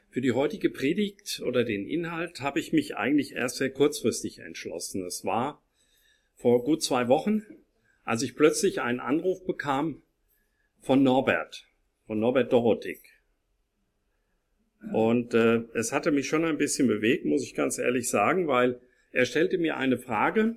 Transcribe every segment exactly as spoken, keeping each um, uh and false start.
Für die heutige Predigt oder den Inhalt habe ich mich eigentlich erst sehr kurzfristig entschlossen. Es war vor gut zwei Wochen, als ich plötzlich einen Anruf bekam von Norbert, von Norbert Dorothik. Und äh, es hatte mich schon ein bisschen bewegt, muss ich ganz ehrlich sagen, weil er stellte mir eine Frage.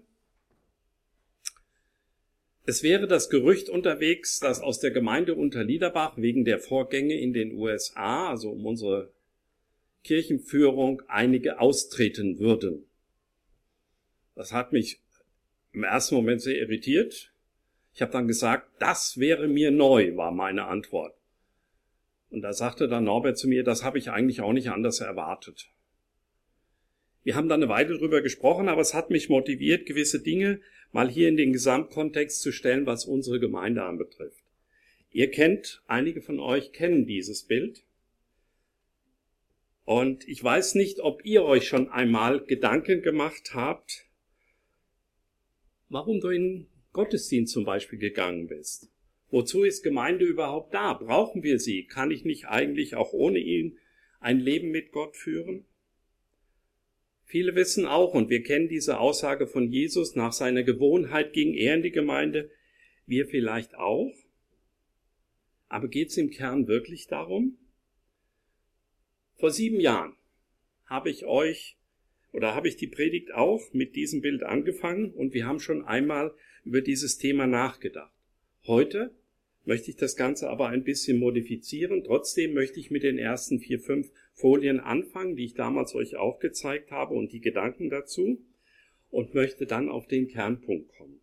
Es wäre das Gerücht unterwegs, dass aus der Gemeinde Unterliederbach wegen der Vorgänge in den U S A, also um unsere Kirchenführung, einige austreten würden. Das hat mich im ersten Moment sehr irritiert. Ich habe dann gesagt, das wäre mir neu, war meine Antwort. Und da sagte dann Norbert zu mir, das habe ich eigentlich auch nicht anders erwartet. Wir haben dann eine Weile drüber gesprochen, aber es hat mich motiviert, gewisse Dinge mal hier in den Gesamtkontext zu stellen, was unsere Gemeinde anbetrifft. Ihr kennt, einige von euch kennen dieses Bild. Und ich weiß nicht, ob ihr euch schon einmal Gedanken gemacht habt, warum du in den Gottesdienst zum Beispiel gegangen bist. Wozu ist Gemeinde überhaupt da? Brauchen wir sie? Kann ich nicht eigentlich auch ohne ihn ein Leben mit Gott führen? Viele wissen auch, und wir kennen diese Aussage von Jesus, nach seiner Gewohnheit ging er in die Gemeinde, wir vielleicht auch. Aber geht es im Kern wirklich darum? Vor sieben Jahren habe ich euch, oder habe ich die Predigt auch mit diesem Bild angefangen und wir haben schon einmal über dieses Thema nachgedacht. Heute möchte ich das Ganze aber ein bisschen modifizieren. Trotzdem möchte ich mit den ersten vier, fünf Folien anfangen, die ich damals euch auch gezeigt habe und die Gedanken dazu und möchte dann auf den Kernpunkt kommen.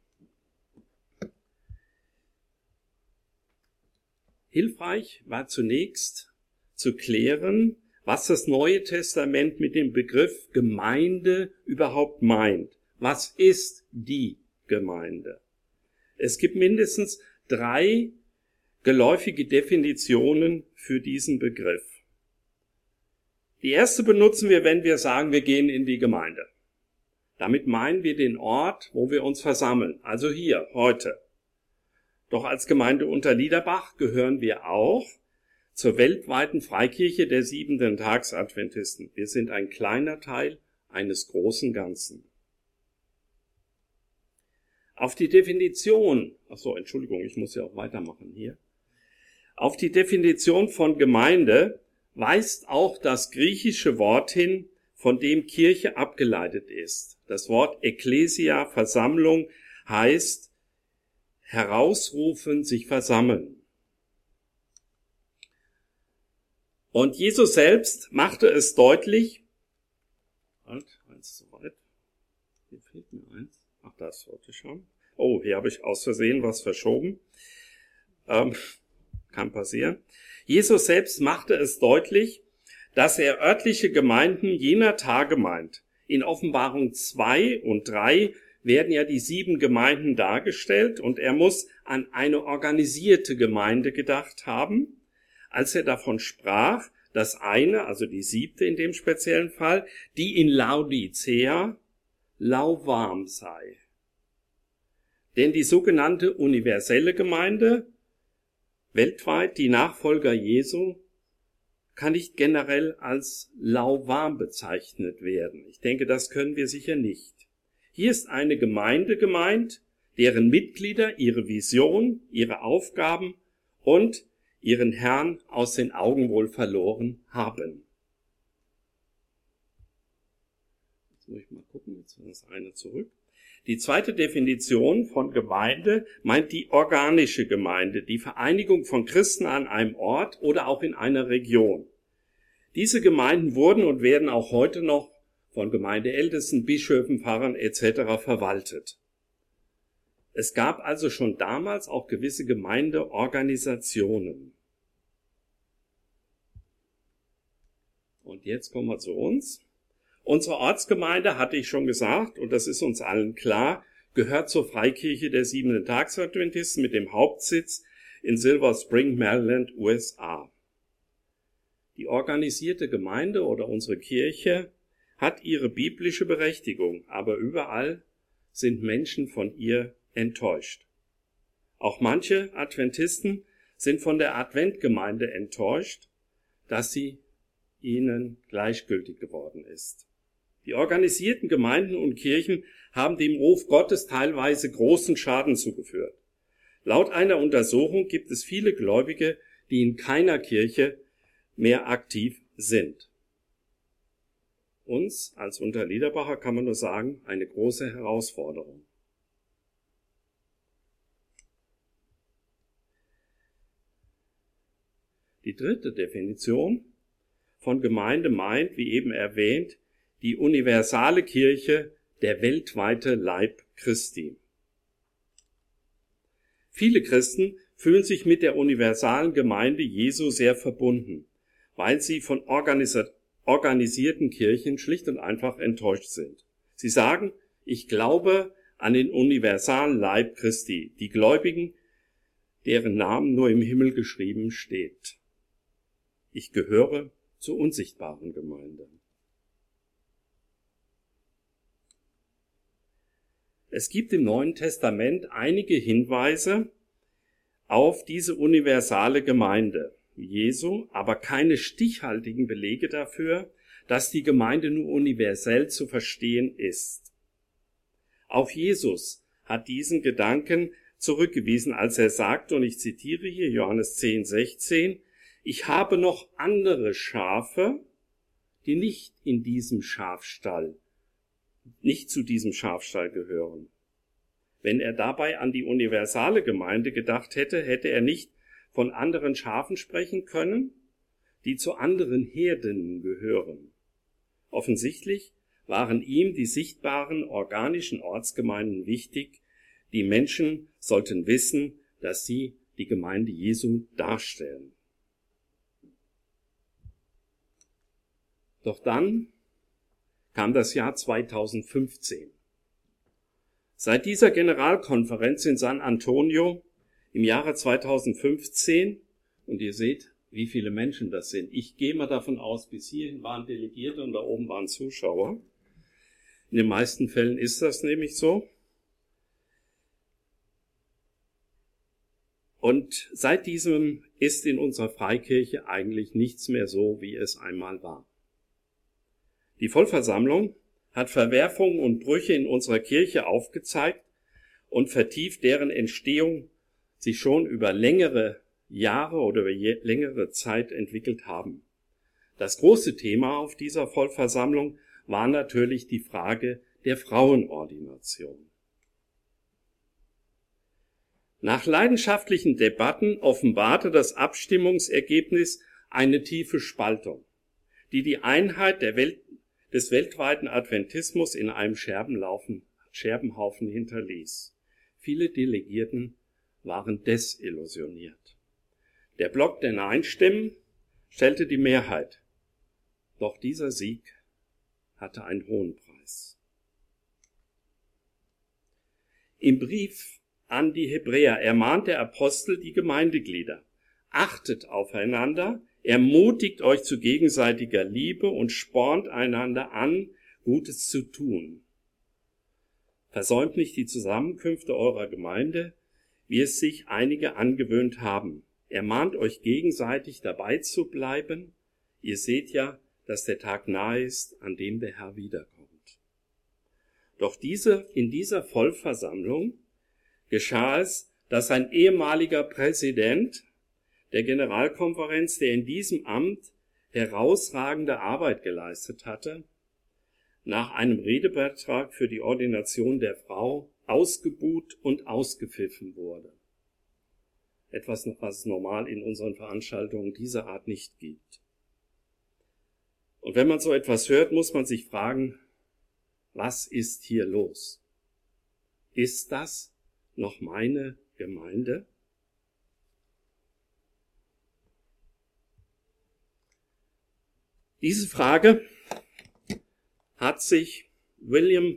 Hilfreich war zunächst zu klären, was das Neue Testament mit dem Begriff Gemeinde überhaupt meint. Was ist die Gemeinde? Es gibt mindestens drei geläufige Definitionen für diesen Begriff. Die erste benutzen wir, wenn wir sagen, wir gehen in die Gemeinde. Damit meinen wir den Ort, wo wir uns versammeln, also hier, heute. Doch als Gemeinde Unterliederbach gehören wir auch zur weltweiten Freikirche der Siebenten-Tags-Adventisten. Wir sind ein kleiner Teil eines großen Ganzen. Auf die Definition, ach so, Entschuldigung, ich muss ja auch weitermachen hier. Auf die Definition von Gemeinde weist auch das griechische Wort hin, von dem Kirche abgeleitet ist. Das Wort Ekklesia, Versammlung, heißt herausrufen, sich versammeln. Und Jesus selbst machte es deutlich, halt, eins zu weit, hier fehlt mir eins, ach, das wollte ich schon. Oh, hier habe ich aus Versehen was verschoben, ähm, kann passieren. Jesus selbst machte es deutlich, dass er örtliche Gemeinden jener Tage meint. In Offenbarung zwei und drei werden ja die sieben Gemeinden dargestellt und er muss an eine organisierte Gemeinde gedacht haben, als er davon sprach, dass eine, also die siebte in dem speziellen Fall, die in Laodicea lauwarm sei. Denn die sogenannte universelle Gemeinde, weltweit die Nachfolger Jesu, kann nicht generell als lauwarm bezeichnet werden. Ich denke, das können wir sicher nicht. Hier ist eine Gemeinde gemeint, deren Mitglieder ihre Vision, ihre Aufgaben und ihren Herrn aus den Augen wohl verloren haben. Jetzt muss ich mal gucken, jetzt war das eine zurück. Die zweite Definition von Gemeinde meint die organische Gemeinde, die Vereinigung von Christen an einem Ort oder auch in einer Region. Diese Gemeinden wurden und werden auch heute noch von Gemeindeältesten, Bischöfen, Pfarrern et cetera verwaltet. Es gab also schon damals auch gewisse Gemeindeorganisationen. Und jetzt kommen wir zu uns. Unsere Ortsgemeinde, hatte ich schon gesagt, und das ist uns allen klar, gehört zur Freikirche der Siebenten-Tags-Adventisten mit dem Hauptsitz in Silver Spring, Maryland, U S A. Die organisierte Gemeinde oder unsere Kirche hat ihre biblische Berechtigung, aber überall sind Menschen von ihr enttäuscht. Auch manche Adventisten sind von der Adventgemeinde enttäuscht, dass sie ihnen gleichgültig geworden ist. Die organisierten Gemeinden und Kirchen haben dem Ruf Gottes teilweise großen Schaden zugeführt. Laut einer Untersuchung gibt es viele Gläubige, die in keiner Kirche mehr aktiv sind. Uns als Unterliederbacher kann man nur sagen, eine große Herausforderung. Die dritte Definition von Gemeinde meint, wie eben erwähnt, die universale Kirche, der weltweite Leib Christi. Viele Christen fühlen sich mit der universalen Gemeinde Jesu sehr verbunden, weil sie von organisi- organisierten Kirchen schlicht und einfach enttäuscht sind. Sie sagen, ich glaube an den universalen Leib Christi, die Gläubigen, deren Namen nur im Himmel geschrieben steht. Ich gehöre zur unsichtbaren Gemeinde. Es gibt im Neuen Testament einige Hinweise auf diese universale Gemeinde Jesu, aber keine stichhaltigen Belege dafür, dass die Gemeinde nur universell zu verstehen ist. Auch Jesus hat diesen Gedanken zurückgewiesen, als er sagte, und ich zitiere hier Johannes zehn, sechzehn, ich habe noch andere Schafe, die nicht in diesem Schafstall, nicht zu diesem Schafstall gehören. Wenn er dabei an die universale Gemeinde gedacht hätte, hätte er nicht von anderen Schafen sprechen können, die zu anderen Herden gehören. Offensichtlich waren ihm die sichtbaren organischen Ortsgemeinden wichtig. Die Menschen sollten wissen, dass sie die Gemeinde Jesu darstellen. Doch dann kam das Jahr zweitausendfünfzehn. Seit dieser Generalkonferenz in San Antonio im Jahre zweitausendfünfzehn, und ihr seht, wie viele Menschen das sind. Ich gehe mal davon aus, bis hierhin waren Delegierte und da oben waren Zuschauer. In den meisten Fällen ist das nämlich so. Und seit diesem ist in unserer Freikirche eigentlich nichts mehr so, wie es einmal war. Die Vollversammlung hat Verwerfungen und Brüche in unserer Kirche aufgezeigt und vertieft, deren Entstehung sich schon über längere Jahre oder über längere Zeit entwickelt haben. Das große Thema auf dieser Vollversammlung war natürlich die Frage der Frauenordination. Nach leidenschaftlichen Debatten offenbarte das Abstimmungsergebnis eine tiefe Spaltung, die die Einheit der Welt, des weltweiten Adventismus in einem Scherbenlaufen, Scherbenhaufen hinterließ. Viele Delegierten waren desillusioniert. Der Block der Nein-Stimmen stellte die Mehrheit. Doch dieser Sieg hatte einen hohen Preis. Im Brief an die Hebräer ermahnt der Apostel die Gemeindeglieder: Achtet aufeinander, ermutigt euch zu gegenseitiger Liebe und spornt einander an, Gutes zu tun. Versäumt nicht die Zusammenkünfte eurer Gemeinde, wie es sich einige angewöhnt haben. Ermahnt euch gegenseitig, dabei zu bleiben. Ihr seht ja, dass der Tag nahe ist, an dem der Herr wiederkommt. Doch diese, in dieser Vollversammlung geschah es, dass ein ehemaliger Präsident der Generalkonferenz, der in diesem Amt herausragende Arbeit geleistet hatte, nach einem Redebeitrag für die Ordination der Frau ausgebuht und ausgepfiffen wurde. Etwas, was es normal in unseren Veranstaltungen dieser Art nicht gibt. Und wenn man so etwas hört, muss man sich fragen, was ist hier los? Ist das noch meine Gemeinde? Diese Frage hat sich William,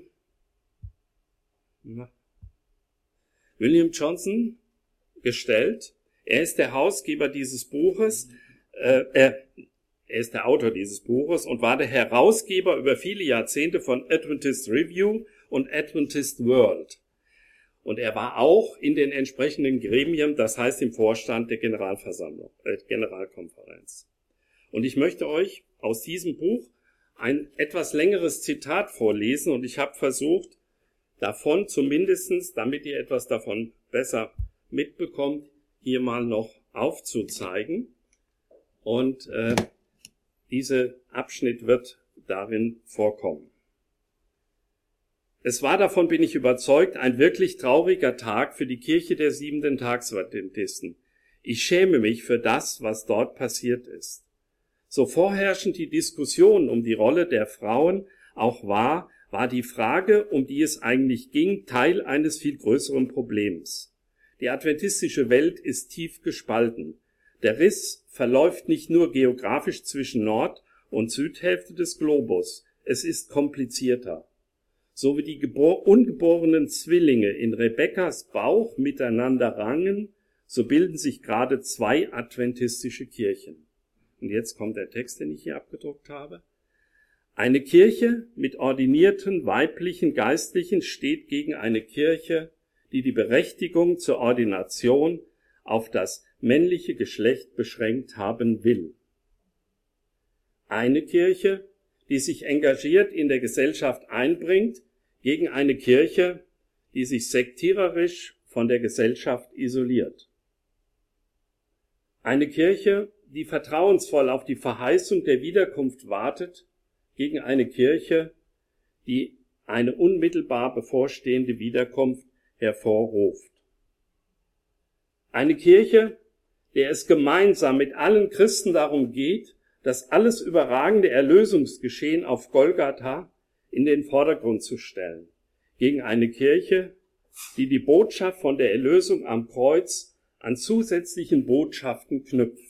William Johnson gestellt. Er ist der Herausgeber dieses Buches, äh, er, er ist der Autor dieses Buches und war der Herausgeber über viele Jahrzehnte von Adventist Review und Adventist World. Und er war auch in den entsprechenden Gremien, das heißt im Vorstand der Generalversammlung, äh, Generalkonferenz. Und ich möchte euch aus diesem Buch ein etwas längeres Zitat vorlesen und ich habe versucht, davon zumindestens, damit ihr etwas davon besser mitbekommt, hier mal noch aufzuzeigen. Und äh, dieser Abschnitt wird darin vorkommen. Es war, davon bin ich überzeugt, ein wirklich trauriger Tag für die Kirche der Siebenten-Tags-Adventisten. Ich schäme mich für das, was dort passiert ist. So vorherrschend die Diskussion um die Rolle der Frauen auch war, war die Frage, um die es eigentlich ging, Teil eines viel größeren Problems. Die adventistische Welt ist tief gespalten. Der Riss verläuft nicht nur geografisch zwischen Nord- und Südhälfte des Globus, es ist komplizierter. So wie die gebor- ungeborenen Zwillinge in Rebekkas Bauch miteinander rangen, so bilden sich gerade zwei adventistische Kirchen. Und jetzt kommt der Text, den ich hier abgedruckt habe. Eine Kirche mit ordinierten weiblichen Geistlichen steht gegen eine Kirche, die die Berechtigung zur Ordination auf das männliche Geschlecht beschränkt haben will. Eine Kirche, die sich engagiert in der Gesellschaft einbringt, gegen eine Kirche, die sich sektiererisch von der Gesellschaft isoliert. Eine Kirche, die vertrauensvoll auf die Verheißung der Wiederkunft wartet, gegen eine Kirche, die eine unmittelbar bevorstehende Wiederkunft hervorruft. Eine Kirche, der es gemeinsam mit allen Christen darum geht, das alles überragende Erlösungsgeschehen auf Golgatha in den Vordergrund zu stellen, gegen eine Kirche, die die Botschaft von der Erlösung am Kreuz an zusätzlichen Botschaften knüpft.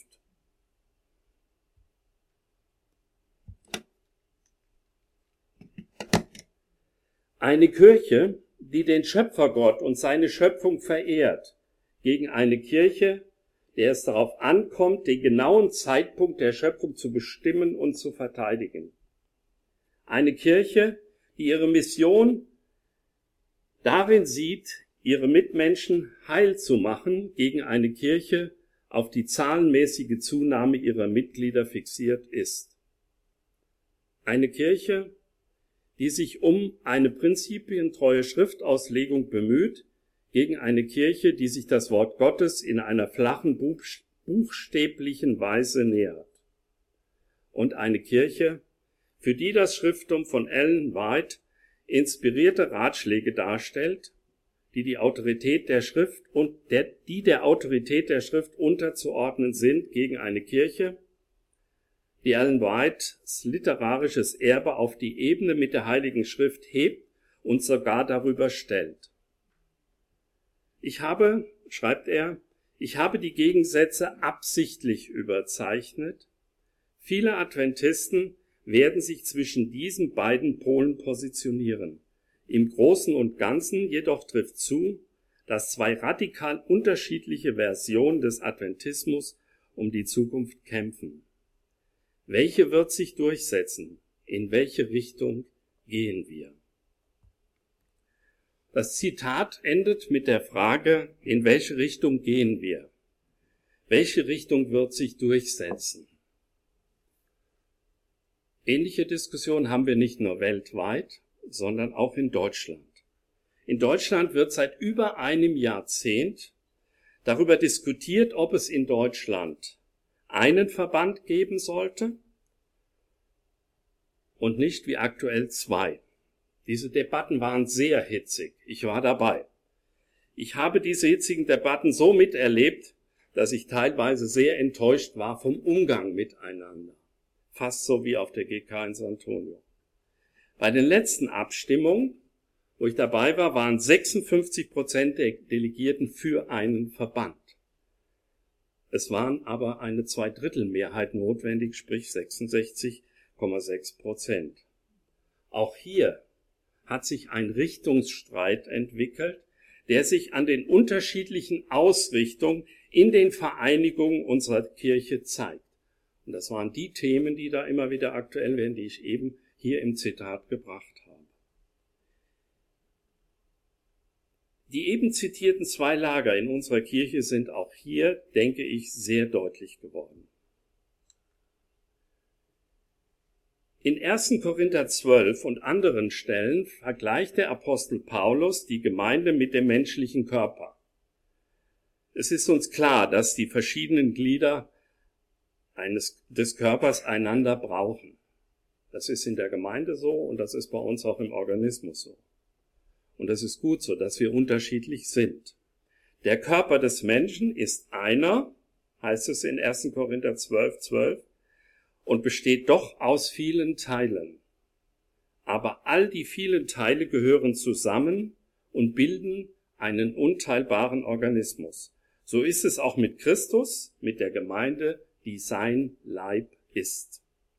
Eine Kirche, die den Schöpfergott und seine Schöpfung verehrt, gegen eine Kirche, der es darauf ankommt, den genauen Zeitpunkt der Schöpfung zu bestimmen und zu verteidigen. Eine Kirche, die ihre Mission darin sieht, ihre Mitmenschen heil zu machen, gegen eine Kirche, auf die zahlenmäßige Zunahme ihrer Mitglieder fixiert ist. Eine Kirche, die sich um eine prinzipientreue Schriftauslegung bemüht, gegen eine Kirche, die sich das Wort Gottes in einer flachen, buchstäblichen Weise nähert. Und eine Kirche, für die das Schrifttum von Ellen White inspirierte Ratschläge darstellt, die die Autorität der Schrift und der, die der Autorität der Schrift unterzuordnen sind, gegen eine Kirche, die Ellen Whites literarisches Erbe auf die Ebene mit der Heiligen Schrift hebt und sogar darüber stellt. Ich habe, schreibt er, ich habe die Gegensätze absichtlich überzeichnet. Viele Adventisten werden sich zwischen diesen beiden Polen positionieren. Im Großen und Ganzen jedoch trifft zu, dass zwei radikal unterschiedliche Versionen des Adventismus um die Zukunft kämpfen. Welche wird sich durchsetzen? In welche Richtung gehen wir? Das Zitat endet mit der Frage, in welche Richtung gehen wir? Welche Richtung wird sich durchsetzen? Ähnliche Diskussionen haben wir nicht nur weltweit, sondern auch in Deutschland. In Deutschland wird seit über einem Jahrzehnt darüber diskutiert, ob es in Deutschland einen Verband geben sollte und nicht wie aktuell zwei. Diese Debatten waren sehr hitzig. Ich war dabei. Ich habe diese hitzigen Debatten so miterlebt, dass ich teilweise sehr enttäuscht war vom Umgang miteinander. Fast so wie auf der G K in San Antonio. Bei den letzten Abstimmungen, wo ich dabei war, waren sechsundfünfzig Prozent der Delegierten für einen Verband. Es waren aber eine Zweidrittelmehrheit notwendig, sprich sechsundsechzig Komma sechs Prozent. Auch hier hat sich ein Richtungsstreit entwickelt, der sich an den unterschiedlichen Ausrichtungen in den Vereinigungen unserer Kirche zeigt. Und das waren die Themen, die da immer wieder aktuell werden, die ich eben hier im Zitat gebracht habe. Die eben zitierten zwei Lager in unserer Kirche sind auch hier, denke ich, sehr deutlich geworden. In ersten Korinther zwölf und anderen Stellen vergleicht der Apostel Paulus die Gemeinde mit dem menschlichen Körper. Es ist uns klar, dass die verschiedenen Glieder eines, des Körpers einander brauchen. Das ist in der Gemeinde so und das ist bei uns auch im Organismus so. Und das ist gut so, dass wir unterschiedlich sind. Der Körper des Menschen ist einer, heißt es in ersten Korinther zwölf, zwölf, und besteht doch aus vielen Teilen. Aber all die vielen Teile gehören zusammen und bilden einen unteilbaren Organismus. So ist es auch mit Christus, mit der Gemeinde, die sein Leib ist.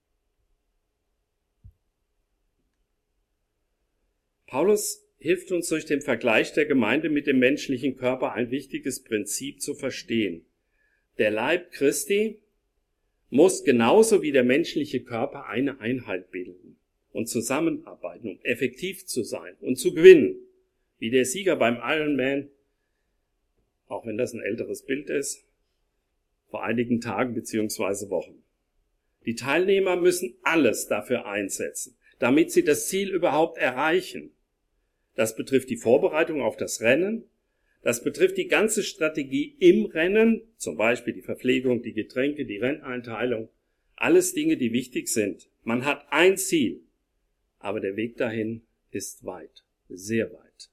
Paulus hilft uns durch den Vergleich der Gemeinde mit dem menschlichen Körper ein wichtiges Prinzip zu verstehen. Der Leib Christi muss genauso wie der menschliche Körper eine Einheit bilden und zusammenarbeiten, um effektiv zu sein und zu gewinnen. Wie der Sieger beim Ironman, auch wenn das ein älteres Bild ist, vor einigen Tagen bzw. Wochen. Die Teilnehmer müssen alles dafür einsetzen, damit sie das Ziel überhaupt erreichen. Das betrifft die Vorbereitung auf das Rennen, das betrifft die ganze Strategie im Rennen, zum Beispiel die Verpflegung, die Getränke, die Renneinteilung, alles Dinge, die wichtig sind. Man hat ein Ziel, aber der Weg dahin ist weit, sehr weit.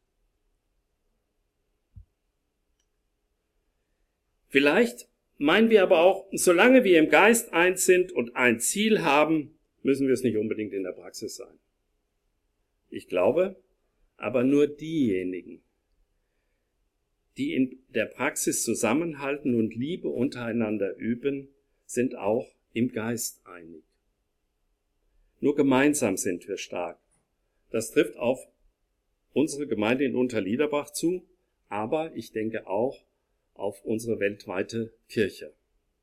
Vielleicht meinen wir aber auch, solange wir im Geist eins sind und ein Ziel haben, müssen wir es nicht unbedingt in der Praxis sein. Ich glaube, aber nur diejenigen, die in der Praxis zusammenhalten und Liebe untereinander üben, sind auch im Geist einig. Nur gemeinsam sind wir stark. Das trifft auf unsere Gemeinde in Unterliederbach zu, aber ich denke auch auf unsere weltweite Kirche.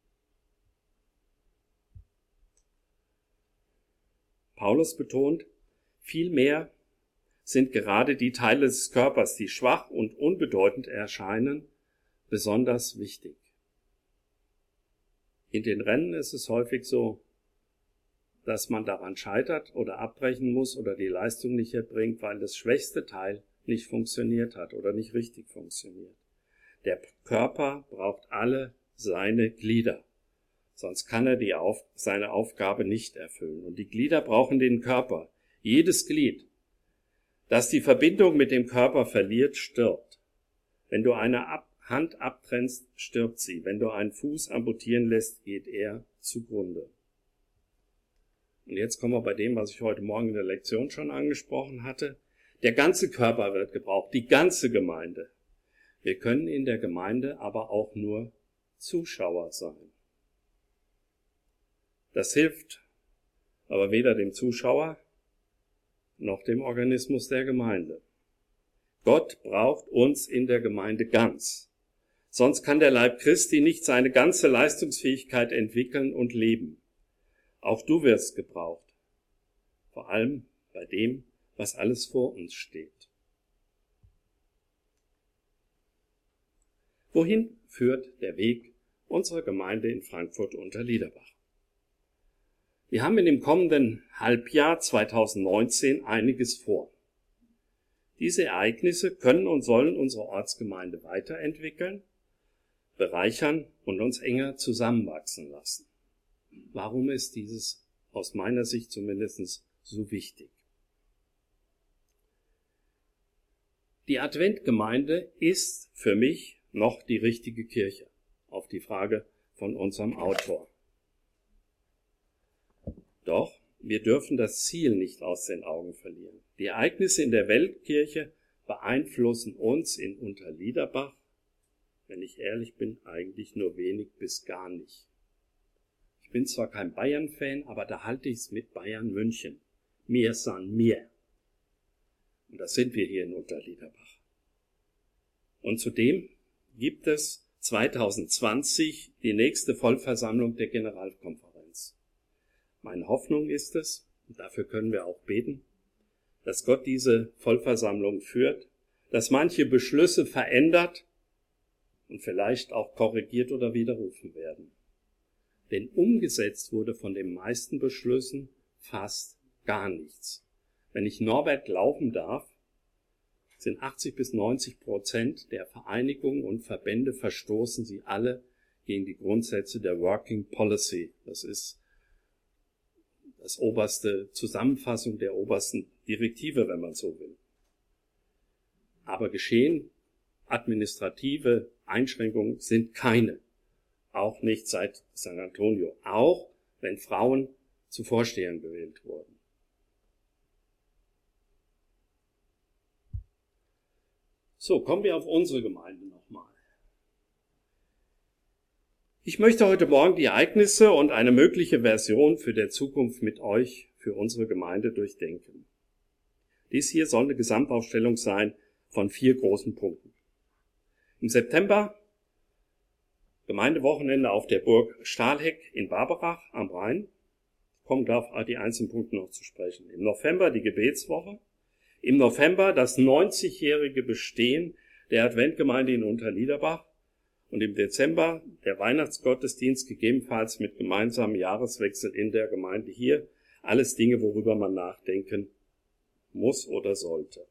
Paulus betont, vielmehr sind gerade die Teile des Körpers, die schwach und unbedeutend erscheinen, besonders wichtig. In den Rennen ist es häufig so, dass man daran scheitert oder abbrechen muss oder die Leistung nicht erbringt, weil das schwächste Teil nicht funktioniert hat oder nicht richtig funktioniert. Der Körper braucht alle seine Glieder, sonst kann er die Auf- seine Aufgabe nicht erfüllen. Und die Glieder brauchen den Körper. Jedes Glied, das die Verbindung mit dem Körper verliert, stirbt. Wenn du eine Ab- Hand abtrennst, stirbt sie. Wenn du einen Fuß amputieren lässt, geht er zugrunde. Und jetzt kommen wir bei dem, was ich heute Morgen in der Lektion schon angesprochen hatte. Der ganze Körper wird gebraucht, die ganze Gemeinde. Wir können in der Gemeinde aber auch nur Zuschauer sein. Das hilft aber weder dem Zuschauer noch dem Organismus der Gemeinde. Gott braucht uns in der Gemeinde ganz. Sonst kann der Leib Christi nicht seine ganze Leistungsfähigkeit entwickeln und leben. Auch du wirst gebraucht. Vor allem bei dem, was alles vor uns steht. Wohin führt der Weg unserer Gemeinde in Frankfurt unter Liederbach? Wir haben in dem kommenden Halbjahr zweitausendneunzehn einiges vor. Diese Ereignisse können und sollen unsere Ortsgemeinde weiterentwickeln, bereichern und uns enger zusammenwachsen lassen. Warum ist dieses aus meiner Sicht zumindest so wichtig? Die Adventgemeinde ist für mich noch die richtige Kirche, auf die Frage von unserem Autor. Doch wir dürfen das Ziel nicht aus den Augen verlieren. Die Ereignisse in der Weltkirche beeinflussen uns in Unterliederbach, wenn ich ehrlich bin, eigentlich nur wenig bis gar nicht. Ich bin zwar kein Bayern-Fan, aber da halte ich es mit Bayern München. Mir san mir. Und das sind wir hier in Unterliederbach. Und zudem gibt es zweitausendzwanzig die nächste Vollversammlung der Generalkonferenz. Meine Hoffnung ist es, und dafür können wir auch beten, dass Gott diese Vollversammlung führt, dass manche Beschlüsse verändert und vielleicht auch korrigiert oder widerrufen werden. Denn umgesetzt wurde von den meisten Beschlüssen fast gar nichts. Wenn ich Norbert glauben darf, sind achtzig bis neunzig Prozent der Vereinigungen und Verbände verstoßen sie alle gegen die Grundsätze der Working Policy. Das ist das oberste Zusammenfassung der obersten Direktive, wenn man so will. Aber geschehen administrative Einschränkungen sind keine. Auch nicht seit San Antonio. Auch wenn Frauen zu Vorstehern gewählt wurden. So, kommen wir auf unsere Gemeinde nochmal. Ich möchte heute Morgen die Ereignisse und eine mögliche Version für der Zukunft mit euch für unsere Gemeinde durchdenken. Dies hier soll eine Gesamtaufstellung sein von vier großen Punkten. Im September Gemeindewochenende auf der Burg Stahlheck in Barberach am Rhein. Ich komme da auf die einzelnen Punkte noch zu sprechen. Im November die Gebetswoche. Im November das neunzigjährige Bestehen der Adventgemeinde in Unterliederbach. Und im Dezember der Weihnachtsgottesdienst, gegebenenfalls mit gemeinsamem Jahreswechsel in der Gemeinde hier. Alles Dinge, worüber man nachdenken muss oder sollte.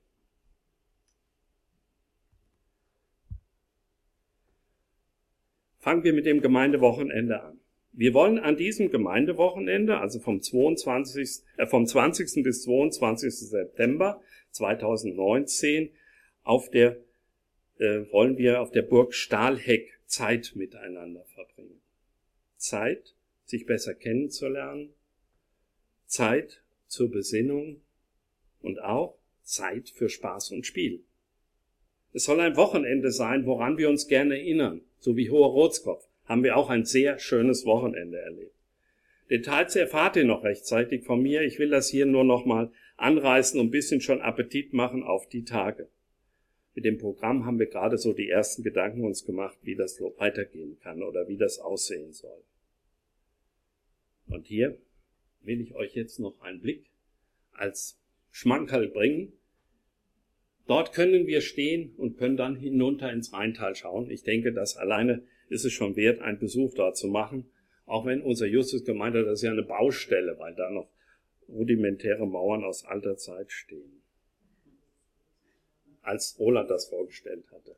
Fangen wir mit dem Gemeindewochenende an. Wir wollen an diesem Gemeindewochenende, also vom zweiundzwanzigsten, äh, vom zwanzigsten bis zweiundzwanzigsten September zweitausendneunzehn, auf der, äh, wollen wir auf der Burg Stahlheck Zeit miteinander verbringen. Zeit, sich besser kennenzulernen, Zeit zur Besinnung und auch Zeit für Spaß und Spiel. Es soll ein Wochenende sein, woran wir uns gerne erinnern. So wie Hoher Rotskopf haben wir auch ein sehr schönes Wochenende erlebt. Details erfahrt ihr noch rechtzeitig von mir. Ich will das hier nur noch mal anreißen und ein bisschen schon Appetit machen auf die Tage. Mit dem Programm haben wir gerade so die ersten Gedanken uns gemacht, wie das weitergehen kann oder wie das aussehen soll. Und hier will ich euch jetzt noch einen Blick als Schmankerl bringen. Dort können wir stehen und können dann hinunter ins Rheintal schauen. Ich denke, das alleine ist es schon wert, einen Besuch dort zu machen. Auch wenn unser Justus gemeint hat, das ist ja eine Baustelle, weil da noch rudimentäre Mauern aus alter Zeit stehen. Als Roland das vorgestellt hatte.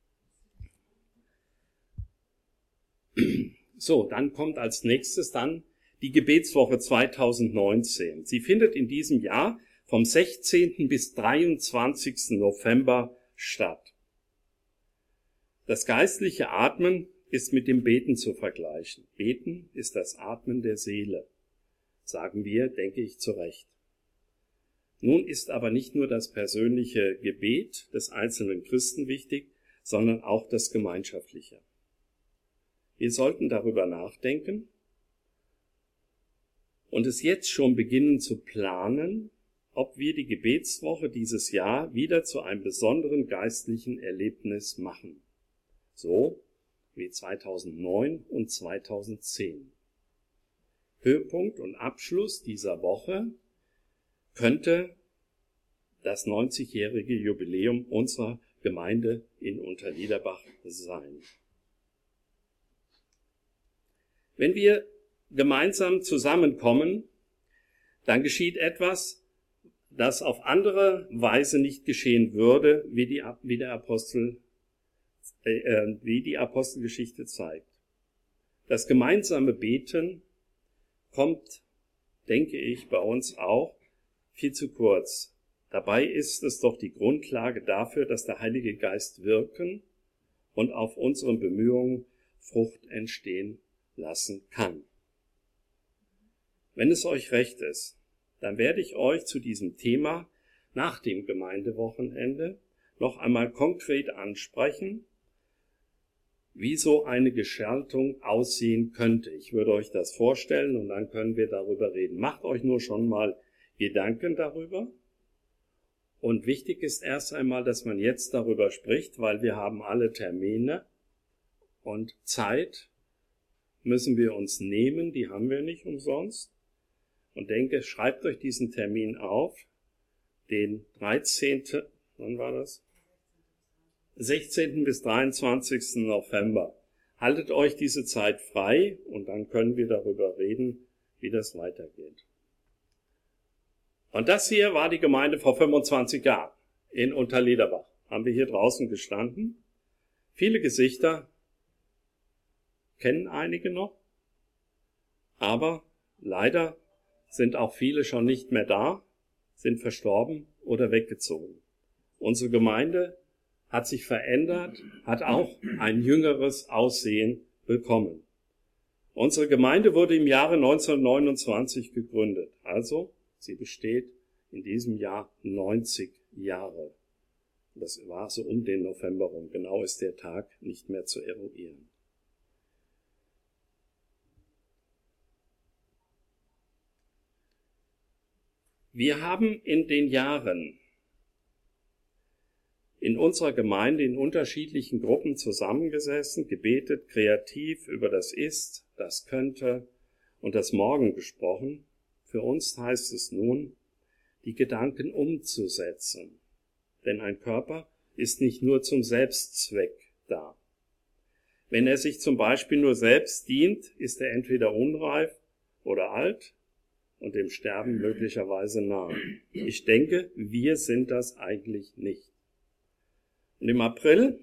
So, dann kommt als nächstes dann die Gebetswoche zweitausendneunzehn. Sie findet in diesem Jahr vom sechzehnten bis dreiundzwanzigsten November statt. Das geistliche Atmen ist mit dem Beten zu vergleichen. Beten ist das Atmen der Seele, sagen wir, denke ich, zu Recht. Nun ist aber nicht nur das persönliche Gebet des einzelnen Christen wichtig, sondern auch das gemeinschaftliche. Wir sollten darüber nachdenken und es jetzt schon beginnen zu planen, ob wir die Gebetswoche dieses Jahr wieder zu einem besonderen geistlichen Erlebnis machen. So wie zweitausendneun und zweitausendzehn. Höhepunkt und Abschluss dieser Woche könnte das neunzigjährige Jubiläum unserer Gemeinde in Unterliederbach sein. Wenn wir gemeinsam zusammenkommen, dann geschieht etwas, das auf andere Weise nicht geschehen würde, wie die, wie der Apostel, äh, wie die Apostelgeschichte zeigt. Das gemeinsame Beten kommt, denke ich, bei uns auch viel zu kurz. Dabei ist es doch die Grundlage dafür, dass der Heilige Geist wirken und auf unseren Bemühungen Frucht entstehen lassen kann. Wenn es euch recht ist, dann werde ich euch zu diesem Thema nach dem Gemeindewochenende noch einmal konkret ansprechen, wie so eine Gestaltung aussehen könnte. Ich würde euch das vorstellen und dann können wir darüber reden. Macht euch nur schon mal Gedanken darüber. Und wichtig ist erst einmal, dass man jetzt darüber spricht, weil wir haben alle Termine und Zeit müssen wir uns nehmen, die haben wir nicht umsonst. Und denke, schreibt euch diesen Termin auf, den dreizehnten, wann war das? sechzehnten bis dreiundzwanzigsten November. Haltet euch diese Zeit frei und dann können wir darüber reden, wie das weitergeht. Und das hier war die Gemeinde vor fünfundzwanzig Jahren in Unterlederbach. Haben wir hier draußen gestanden. Viele Gesichter kennen einige noch, aber leider sind auch viele schon nicht mehr da, sind verstorben oder weggezogen. Unsere Gemeinde hat sich verändert, hat auch ein jüngeres Aussehen bekommen. Unsere Gemeinde wurde im Jahre neunzehnhundertneunundzwanzig gegründet, also sie besteht in diesem Jahr neunzig Jahre. Das war so um den November rum, genau ist der Tag nicht mehr zu eruieren. Wir haben in den Jahren in unserer Gemeinde in unterschiedlichen Gruppen zusammengesessen, gebetet, kreativ über das Ist, das Könnte und das Morgen gesprochen. Für uns heißt es nun, die Gedanken umzusetzen. Denn ein Körper ist nicht nur zum Selbstzweck da. Wenn er sich zum Beispiel nur selbst dient, ist er entweder unreif oder alt und dem Sterben möglicherweise nahe. Ich denke, wir sind das eigentlich nicht. Und im April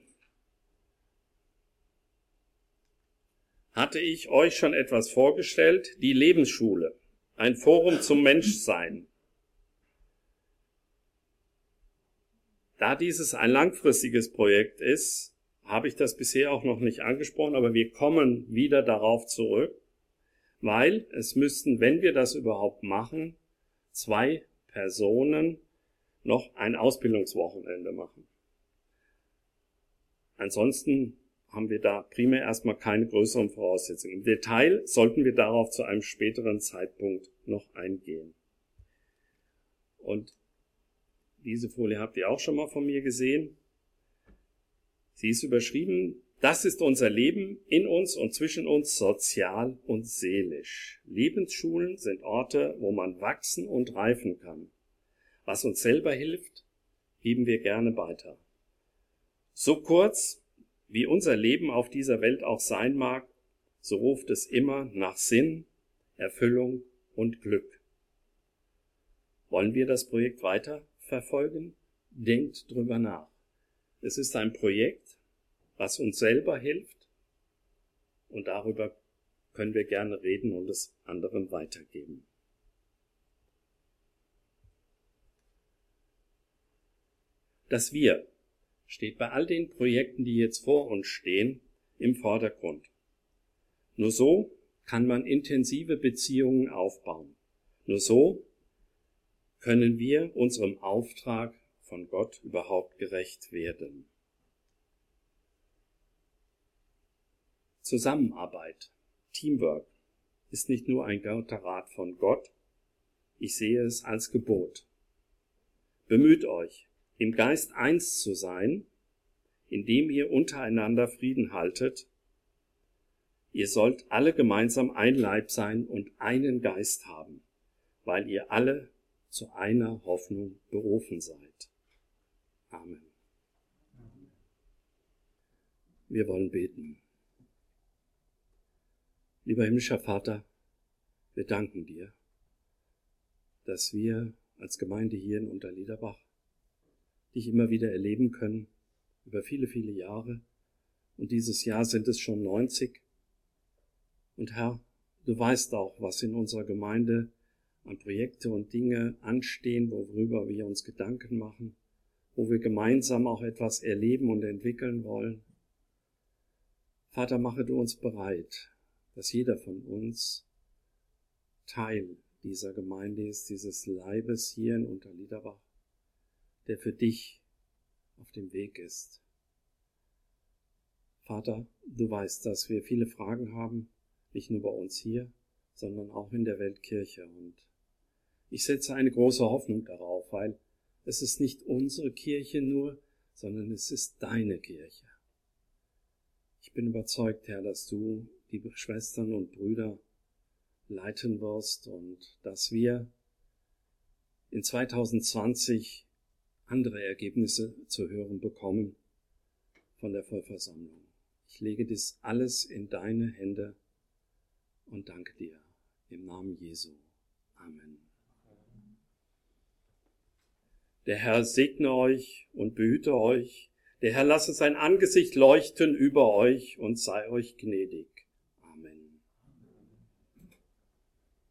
hatte ich euch schon etwas vorgestellt, die Lebensschule, ein Forum zum Menschsein. Da dieses ein langfristiges Projekt ist, habe ich das bisher auch noch nicht angesprochen, aber wir kommen wieder darauf zurück, weil es müssten, wenn wir das überhaupt machen, zwei Personen noch ein Ausbildungswochenende machen. Ansonsten haben wir da primär erstmal keine größeren Voraussetzungen. Im Detail sollten wir darauf zu einem späteren Zeitpunkt noch eingehen. Und diese Folie habt ihr auch schon mal von mir gesehen. Sie ist überschrieben, das ist unser Leben in uns und zwischen uns sozial und seelisch. Lebensschulen sind Orte, wo man wachsen und reifen kann. Was uns selber hilft, geben wir gerne weiter. So kurz, wie unser Leben auf dieser Welt auch sein mag, so ruft es immer nach Sinn, Erfüllung und Glück. Wollen wir das Projekt weiter verfolgen? Denkt drüber nach. Es ist ein Projekt, was uns selber hilft und darüber können wir gerne reden und es anderen weitergeben. Das Wir steht bei all den Projekten, die jetzt vor uns stehen, im Vordergrund. Nur so kann man intensive Beziehungen aufbauen. Nur so können wir unserem Auftrag von Gott überhaupt gerecht werden. Zusammenarbeit, Teamwork, ist nicht nur ein guter Rat von Gott, ich sehe es als Gebot. Bemüht euch, im Geist eins zu sein, indem ihr untereinander Frieden haltet. Ihr sollt alle gemeinsam ein Leib sein und einen Geist haben, weil ihr alle zu einer Hoffnung berufen seid. Amen. Wir wollen beten. Lieber himmlischer Vater, wir danken dir, dass wir als Gemeinde hier in Unterlederbach dich immer wieder erleben können, über viele, viele Jahre. Und dieses Jahr sind es schon neunzig. Und Herr, du weißt auch, was in unserer Gemeinde an Projekte und Dinge anstehen, worüber wir uns Gedanken machen, wo wir gemeinsam auch etwas erleben und entwickeln wollen. Vater, mache du uns bereit, dass jeder von uns Teil dieser Gemeinde ist, dieses Leibes hier in Unterlederbach, der für dich auf dem Weg ist. Vater, du weißt, dass wir viele Fragen haben, nicht nur bei uns hier, sondern auch in der Weltkirche. Und ich setze eine große Hoffnung darauf, weil es ist nicht unsere Kirche nur, sondern es ist deine Kirche. Ich bin überzeugt, Herr, dass du die Schwestern und Brüder leiten wirst und dass wir in zweitausendzwanzig andere Ergebnisse zu hören bekommen von der Vollversammlung. Ich lege dies alles in deine Hände und danke dir im Namen Jesu. Amen. Der Herr segne euch und behüte euch. Der Herr lasse sein Angesicht leuchten über euch und sei euch gnädig.